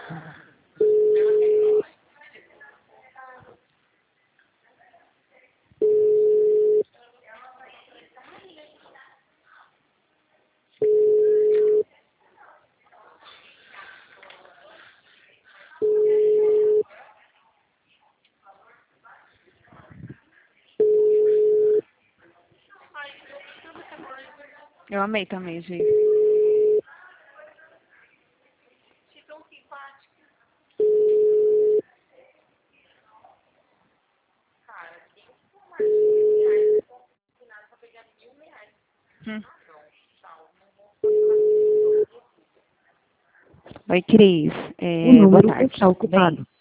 Eu amei também, Gi. Oi, Cris. O número Boa tarde. está ocupado.